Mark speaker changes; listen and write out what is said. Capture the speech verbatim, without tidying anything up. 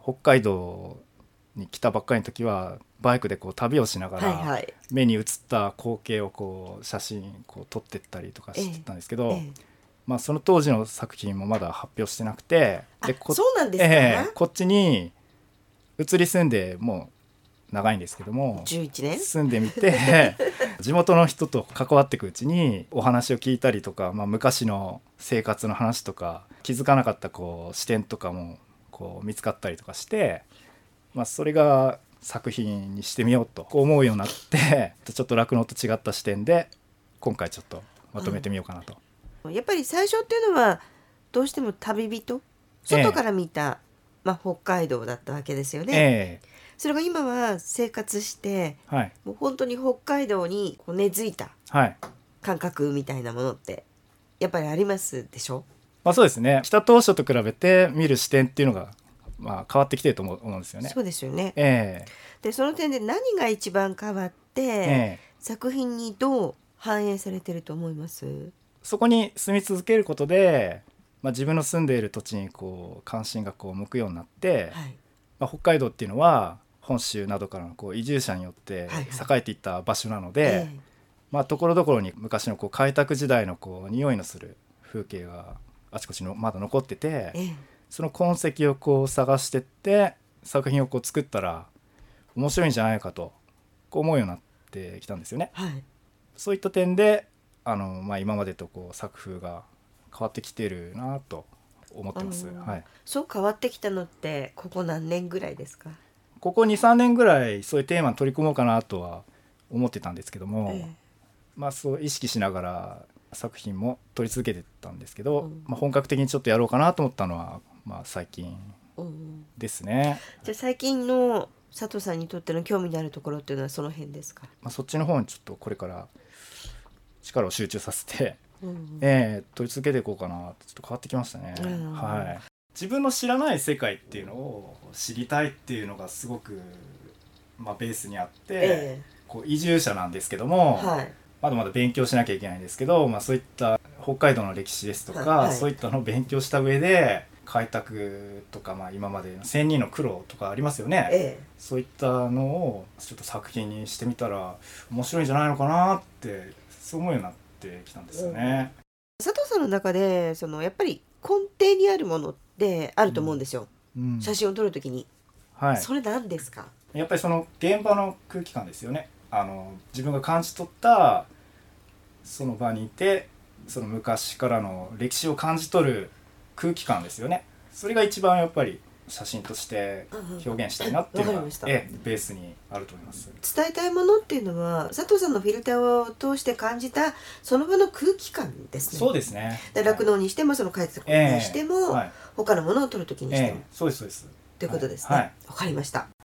Speaker 1: 北海道に来たばっかりの時はバイクでこう旅をしながら、
Speaker 2: はいはい、
Speaker 1: 目に映った光景をこう写真こう撮ってったりとかしてたんですけど、
Speaker 2: ええ
Speaker 1: まあ、その当時の作品もまだ発表してなくて、
Speaker 2: でこそうなんですか、
Speaker 1: えー、こっちに移り住んでもう長いんですけども
Speaker 2: じゅういちねん
Speaker 1: 住んでみて地元の人と関わっていくうちにお話を聞いたりとか、まあ、昔の生活の話とか気づかなかったこう視点とかもこう見つかったりとかして、まあ、それが作品にしてみようと思うようになってちょっと酪農と違った視点で今回ちょっとまとめてみようかなと、
Speaker 2: うん、やっぱり最初っていうのはどうしても旅人外から見た、ええまあ、北海道だったわけですよね、ええ、それが今は生活して、はい、もう本当に北海道にこう根付いた感覚みたいなものってやっぱりありますでしょ。
Speaker 1: まあ、そうですね。来た当初と比べて見る視点っていうのがまあ変わってきてると思うんですよね。
Speaker 2: そうですよね、
Speaker 1: え
Speaker 2: ー、でその点で何が一番変わって、えー、作品にどう反映されてると思います？
Speaker 1: そこに住み続けることで、まあ、自分の住んでいる土地にこう関心がこう向くようになって、はい、まあ、北海道っていうのは本州などからのこう移住者によって栄えていった場所なので、はいはい、まあ、ところどころに昔のこう開拓時代のこう匂いのする風景があちこちのまだ残ってて、ええ、その痕跡をこう探してって作品をこう作ったら面白いんじゃないかとこう思うようになってきたんですよね、はい、そういった点であの、まあ、今までとこう作風が変わってきてるなと思ってます、はい、
Speaker 2: そう変わってきたのってここ何年ぐらいですか？
Speaker 1: ここ にさんねんぐらいそういうテーマに取り組もうかなとは思ってたんですけども、ええ、まあ、そう意識しながら作品も撮り続けてたんですけど、うん、まあ、本格的にちょっとやろうかなと思ったのは、まあ、最近ですね、
Speaker 2: うん、じゃあ最近の佐藤さんにとっての興味のあるところっていうのはその辺ですか？
Speaker 1: まあ、そっちの方にちょっとこれから力を集中させて、うん、えー、撮り続けていこうかなってちょっと変わってきましたね、うん、はい、自分の知らない世界っていうのを知りたいっていうのがすごく、まあ、ベースにあって、えー、こう移住者なんですけども、はい、まだまだ勉強しなきゃいけないんですけど、まあ、そういった北海道の歴史ですとか、はい、そういったのを勉強した上で開拓とか、まあ、今までの仙人の苦労とかありますよね、ええ、そういったのをちょっと作品にしてみたら面白いんじゃないのかなってそう思うようになってきたんですよね、うん、
Speaker 2: 佐藤さんの中でそのやっぱり根底にあるものってあると思うんですよ、うんうん、写真を撮るときに、はい、それ何ですか？
Speaker 1: やっぱりその現場の空気感ですよね。あの自分が感じ取ったその場にいてその昔からの歴史を感じ取る空気感ですよね。それが一番やっぱり写真として表現したいなっていうのが、うん、えベースにあると思います。
Speaker 2: 伝えたいものっていうのは佐藤さんのフィルターを通して感じたその場の空気感ですね。
Speaker 1: そうですね。
Speaker 2: 酪農にしてもその開拓にしても、えーはい、他のものを撮るときにしても、
Speaker 1: えー、そうですそうです
Speaker 2: ということですね。はい、わかりました。